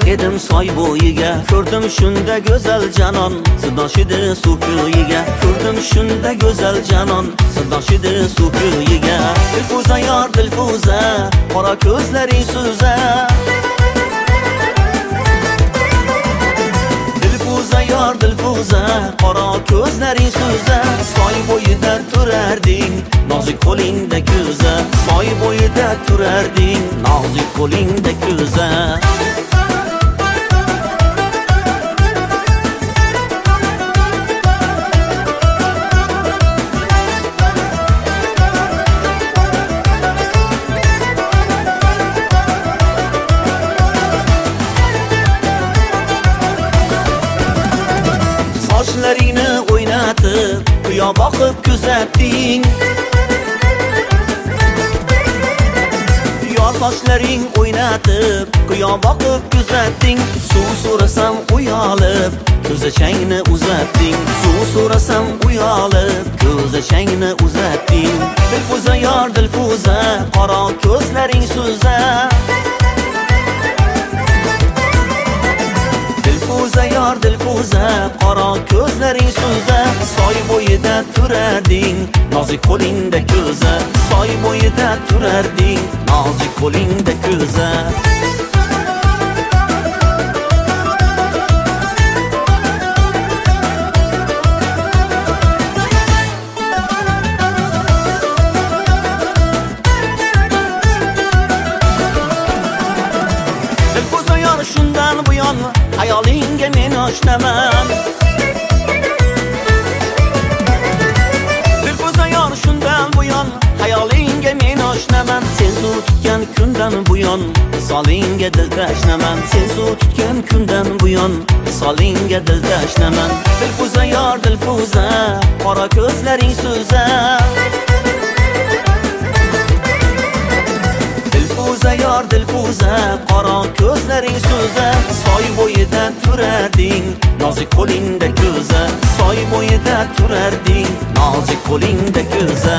edim soy bo'yiga. Ko'rdim shunda go'zal janon, sidoshidi suv ko'yiga. Ko'rdim shunda go'zal janon, sidoshidi suv ko'yiga. Dilfuza yor dilfuza, qora ko'zlaring suza. Dilfuza yor dilfuza, qora ko'zlaring suza. Soy bo'yida turarding, nozik qo'lingda ko'za. Soy bo'yida turarding, nozik qo'lingda ko'za. Sochlaringni o'ynatib, quyo boqib kuzatding. Yor sochlaring o'ynatib, quyo boqib kuzatding. Suv so'rasam uyalib, ko'zachangni uzatding. Suv so'rasam uyalib, ko'zachangni uzatding. Dilfuza yor dilfuza, qora ko'zlaring suza. Dilfuza yor dilfuza, qora ko'zlaring suza. Soy bo'yida turarding, nozik qo'lingda ko'za. Soy bo'yida turarding, nozik qo'lingda ko'za. Dilfuza yor shundan buyon hayolingga men oshnaman. Dilfuza yor shundan buyon hayolingga men oshnaman. Sen suv tutgan kundan buyon solingga dil tashnaman. Sen suv tutgan kundan buyon solingga dil tashnaman. Dilfuza yor dilfuza, qora ko'zlaring suza. Dilfuza yor dilfuza, qora ko'zlaring suza. Soy bo'yida turarding, nozik qo'lingda ko'za. Soy bo'yida turarding, nozik qo'lingda ko'za.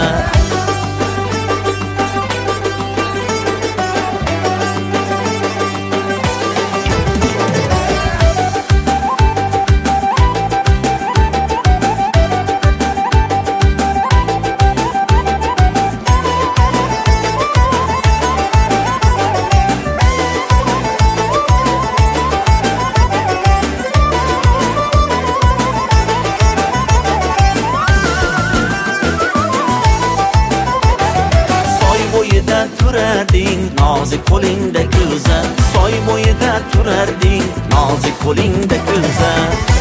Turarding, nozik qo'lingda ko'za. Soy bo'yida turarding, nozik qo'lingda ko'za.